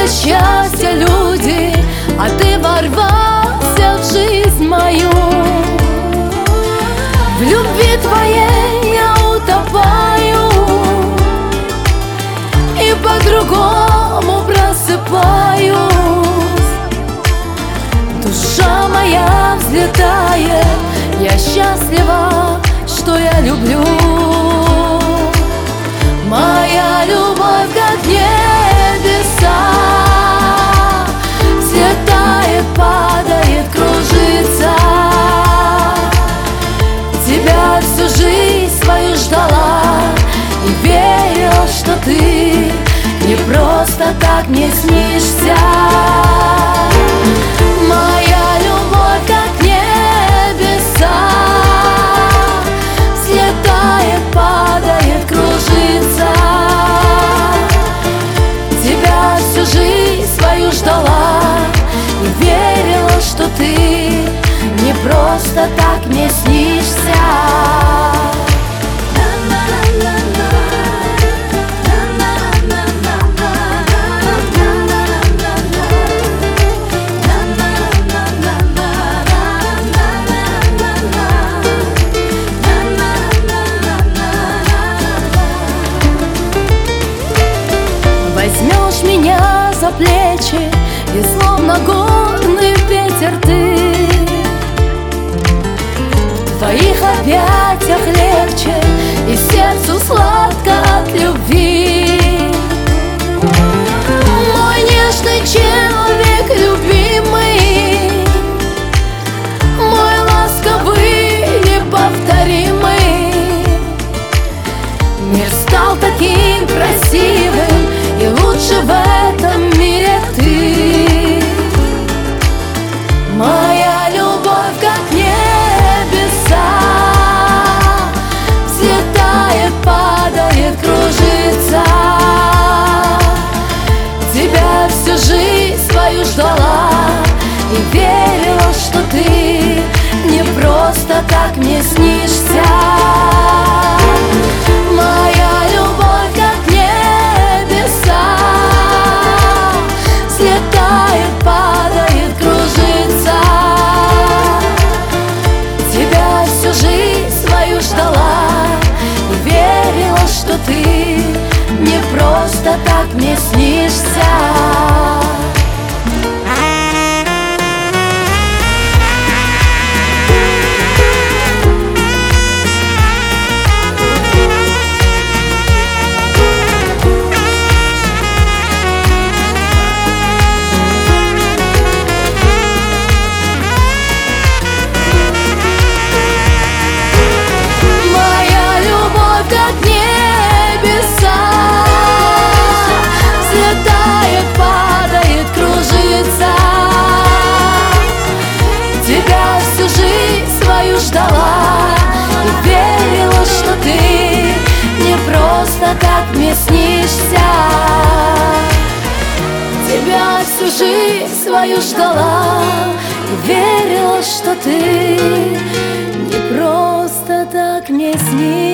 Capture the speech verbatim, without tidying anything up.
счастья люди, а ты ворвался в жизнь мою. В любви твоей я утопаю и по-другому просыпаюсь. Душа моя взлетает, я счастлива, что я люблю. Моя любовь как небеса, взлетает, падает, кружится. Тебя всю жизнь свою ждала и верила, что ты не просто так мне снишься. Моя любовь как небеса, взлетает, падает, кружится. Тебя всю жизнь свою ждала и верила, что ты не просто так мне снишься. Возьмешь меня за плечи, и словно горный ветер ты. В твоих объятиях легче, и сердцу сладко от любви. Мой нежный человек любимый, мой ласковый неповторимый. Мир стал таким красивым, и лучше в этом мире ты. Моя любовь как небеса, взлетает, падает, кружится. Тебя всю жизнь свою ждала и верила, что ты не просто так мне снишься. Моя любовь как небеса, взлетает, падает, кружится. Тебя всю жизнь свою ждала и верила, что ты не просто так мне снишься. Ждала и верила, что ты не просто так мне снишься. Тебя всю жизнь свою ждала и верила, что ты не просто так мне снишься.